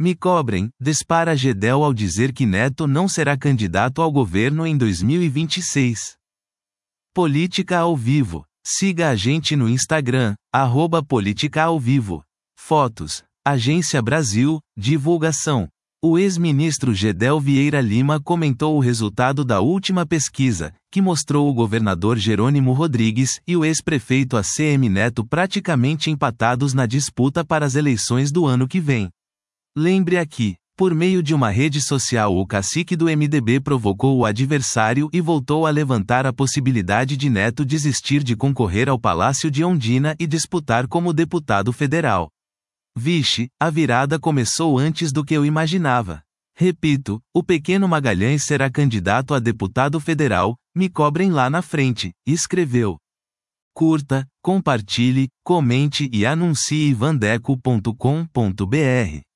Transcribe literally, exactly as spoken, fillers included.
Me cobrem, dispara Gedel ao dizer que Neto não será candidato ao governo em dois mil e vinte e seis. Política ao vivo. Siga a gente no Instagram, arroba Política ao Vivo. Fotos. Agência Brasil, divulgação. O ex-ministro Gedel Vieira Lima comentou o resultado da última pesquisa, que mostrou o governador Jerônimo Rodrigues e o ex-prefeito A C M Neto praticamente empatados na disputa para as eleições do ano que vem. Lembre aqui, por meio de uma rede social, o cacique do M D B provocou o adversário e voltou a levantar a possibilidade de Neto desistir de concorrer ao Palácio de Ondina e disputar como deputado federal. Vixe, a virada começou antes do que eu imaginava. Repito, o pequeno Magalhães será candidato a deputado federal, me cobrem lá na frente, escreveu. Curta, compartilhe, comente e anuncie vandeco ponto com ponto br.